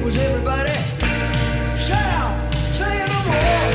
was everybody. Shut up, say no more.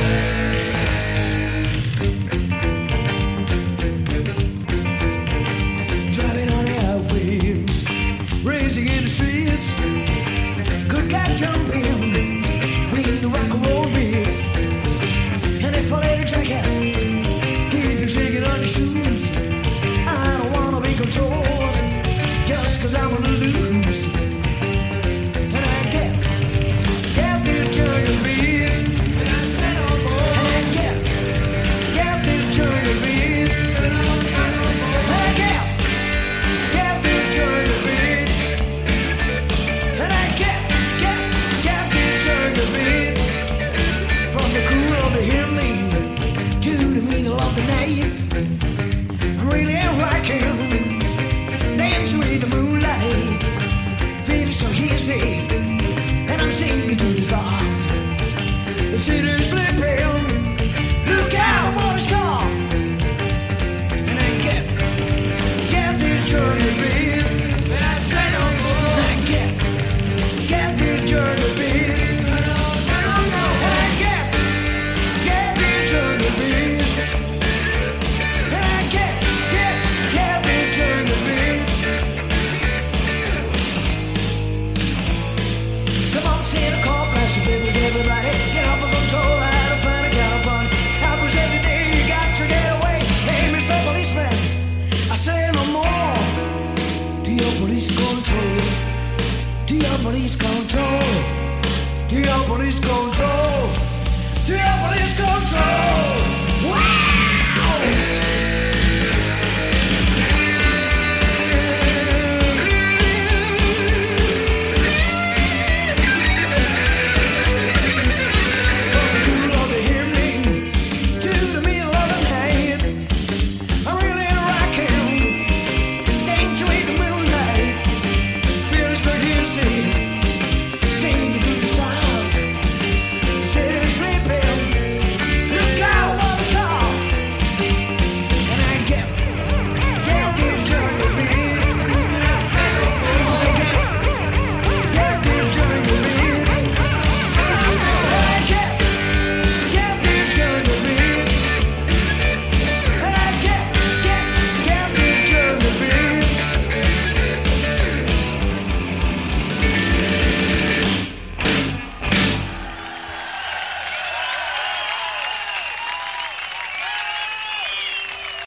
Driving on the highway, racing in the streets, good guy jumping with the rock and roll beat. And if I let a jacket, keep you shaking on your shoes. I don't wanna be controlled, just 'cause I'm gonna lose. And I get the jungle beat, and I say no more. And I get the jungle beat, and I get the jungle beat, and I get the jungle beat. From the cool of the evening to the middle of the night, I really am rocking, dancing with the moonlight, feeling so easy, and I'm singing to the stars. The city's sleeping, look out, what is gone, and I get the journey beat, and I say no more. And I get the journey beat, and I get the journey beat, and I get the journey beat. Come on, Santa Claus, bless your babies, everybody. Get off of control, out of fun, get out of fun. Hours every day, you got to get away. Hey, Mr. Policeman, I say no more. To your police control, to your police control, to your police control, to your police control. Wow!